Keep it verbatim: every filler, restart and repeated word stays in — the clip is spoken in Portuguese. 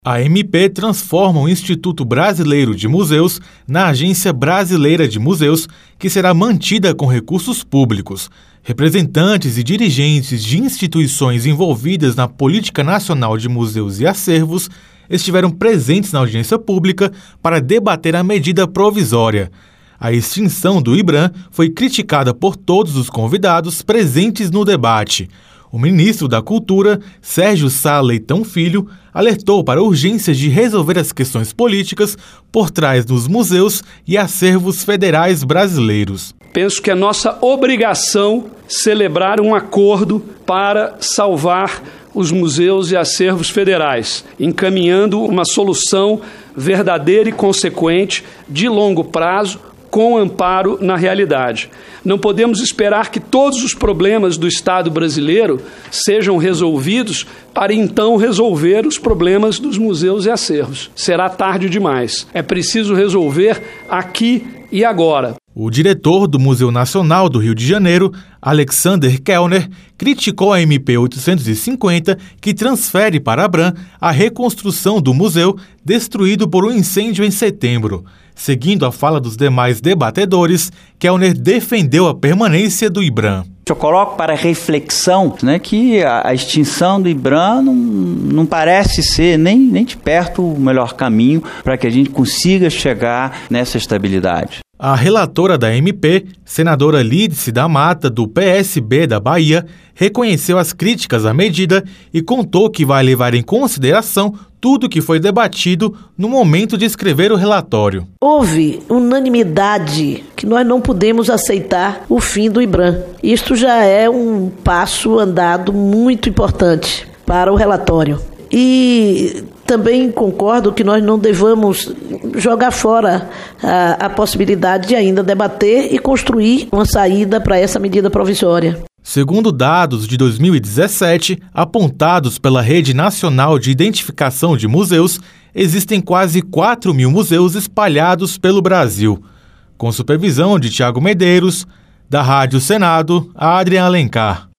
A M P transforma o Instituto Brasileiro de Museus na Agência Brasileira de Museus, que será mantida com recursos públicos. Representantes e dirigentes de instituições envolvidas na Política Nacional de Museus e Acervos estiveram presentes na audiência pública para debater a medida provisória. A extinção do IBRAM foi criticada por todos os convidados presentes no debate. O ministro da Cultura, Sérgio Sá Leitão Filho, alertou para a urgência de resolver as questões políticas por trás dos museus e acervos federais brasileiros. Penso que é nossa obrigação celebrar um acordo para salvar os museus e acervos federais, encaminhando uma solução verdadeira e consequente de longo prazo, com amparo na realidade. Não podemos esperar que todos os problemas do Estado brasileiro sejam resolvidos para então resolver os problemas dos museus e acervos. Será tarde demais. É preciso resolver aqui e agora. O diretor do Museu Nacional do Rio de Janeiro, Alexander Kellner, criticou a M P oitocentos e cinquenta, que transfere para a ABRAM a reconstrução do museu destruído por um incêndio em setembro. Seguindo a fala dos demais debatedores, Kellner defendeu a permanência do IBRAM. Eu coloco para reflexão, né, que a, a extinção do IBRAM não, não parece ser nem, nem de perto o melhor caminho para que a gente consiga chegar nessa estabilidade. A relatora da M P, senadora Lídice da Mata, do P S B da Bahia, reconheceu as críticas à medida e contou que vai levar em consideração tudo que foi debatido no momento de escrever o relatório. Houve unanimidade que nós não podemos aceitar o fim do IBRAM. Isto já é um passo andado muito importante para o relatório. E também concordo que nós não devamos jogar fora a, a possibilidade de ainda debater e construir uma saída para essa medida provisória. Segundo dados de dois mil e dezessete, apontados pela Rede Nacional de Identificação de Museus, existem quase quatro mil museus espalhados pelo Brasil. Com supervisão de Tiago Medeiros, da Rádio Senado, Adrian Alencar.